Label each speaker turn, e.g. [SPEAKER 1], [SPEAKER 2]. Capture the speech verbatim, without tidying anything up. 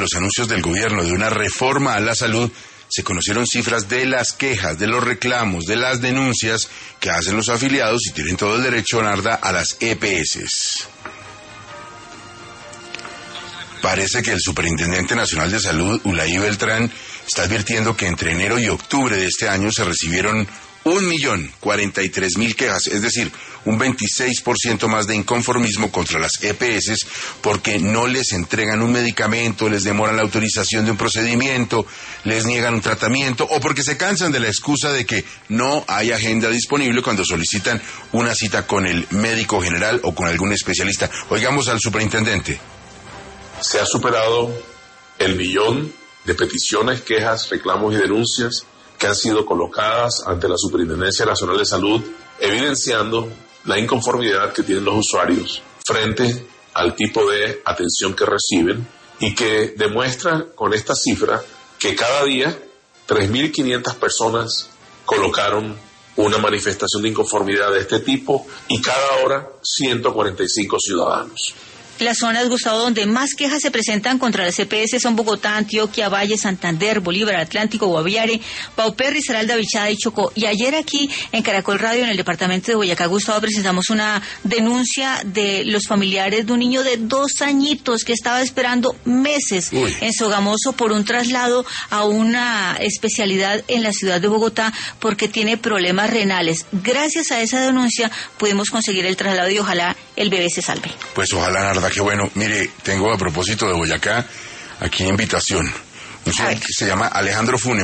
[SPEAKER 1] los anuncios del gobierno de una reforma a la salud, se conocieron cifras de las quejas, de los reclamos, de las denuncias que hacen los afiliados y tienen todo el derecho, Narda, a las E P S. Parece que el Superintendente Nacional de Salud, Ulay Beltrán, está advirtiendo que entre enero y octubre de este año se recibieron un millón cuarenta y tres mil quejas, es decir, un veintiséis por ciento más de inconformismo contra las E P S porque no les entregan un medicamento, les demoran la autorización de un procedimiento, les niegan un tratamiento o porque se cansan de la excusa de que no hay agenda disponible cuando solicitan una cita con el médico general o con algún especialista. Oigamos al superintendente.
[SPEAKER 2] Se ha superado el millón de peticiones, quejas, reclamos y denuncias que han sido colocadas ante la Superintendencia Nacional de Salud, evidenciando la inconformidad que tienen los usuarios frente al tipo de atención que reciben y que demuestra con esta cifra que cada día tres mil quinientas personas colocaron una manifestación de inconformidad de este tipo y cada hora ciento cuarenta y cinco ciudadanos.
[SPEAKER 3] Las zonas, Gustavo, donde más quejas se presentan contra las E P S son Bogotá, Antioquia, Valle, Santander, Bolívar, Atlántico, Guaviare, Pauper, Risaralda, Bichada y Chocó. Y ayer aquí en Caracol Radio, en el departamento de Boyacá, Gustavo, presentamos una denuncia de los familiares de un niño de dos añitos que estaba esperando meses Uy. en Sogamoso por un traslado a una especialidad en la ciudad de Bogotá porque tiene problemas renales. Gracias a esa denuncia pudimos conseguir el traslado y ojalá el bebé se salve.
[SPEAKER 1] Pues ojalá, Narda. Qué bueno. Mire, tengo a propósito de Boyacá, aquí invitación. Un señor que se llama Alejandro Funes.